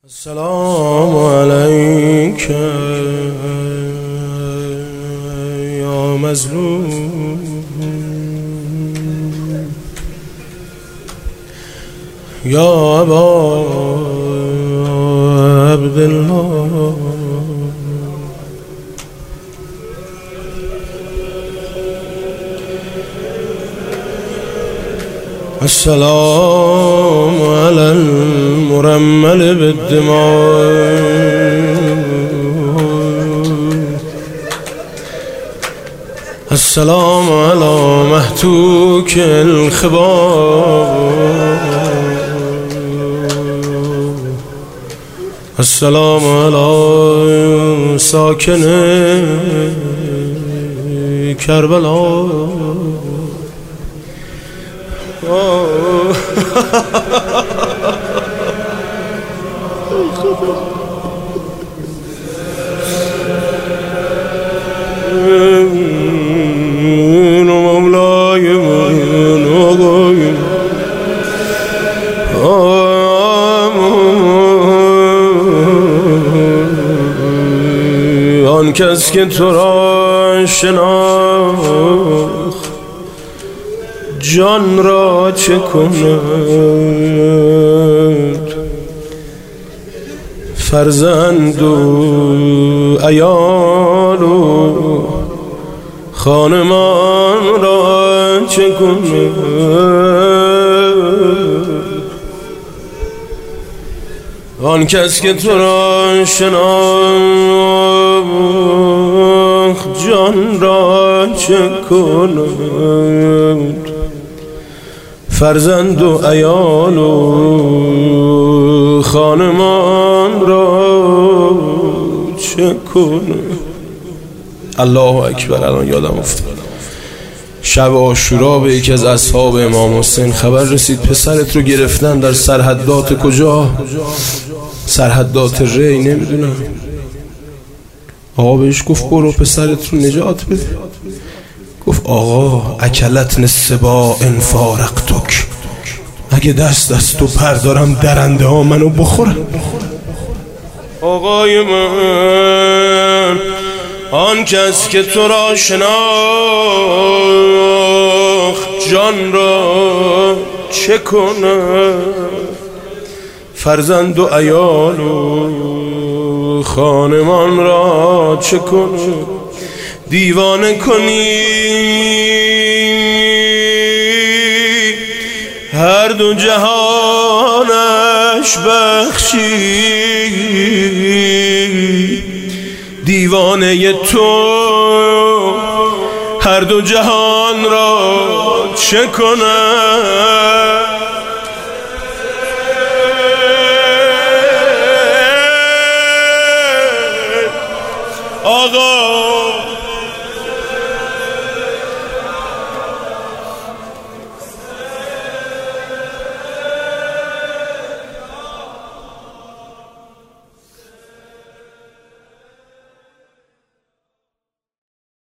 السلام عليك يا مظلوم يا أبا عبد الله. السلام على المرمل بالدماء، السلام على مهتوك الخبار، السلام على ساكن كربلا. آن کس که تو را شناخت جان را چه کند، فرزند و عیال و خانمان را چه کند. آن کس که تو را شناخت جان را چه کند، فرزند و عیال و خانمان را چه کند. الله اکبر. الان یادم افتاد شب عاشورا به یکی از اصحاب امام حسین خبر رسید پسرت رو گرفتن در سرحدات کجا؟ سرحدات ری، نمیدونم. آقا بهش گفت برو پسرت رو نجات بده. گفت آقا اکلتن السباع ان فارقتک، اگه دست از تو پردارم درنده ها منو بخورن. آقای من، آن کس که تو را شناخت جان را چه کنه، فرزند و عیال و خانمان را چه کنه. دیوانه کنی هر دو جهانش بخشی، دیوانه تو هر دو جهان را چه کنه. آقا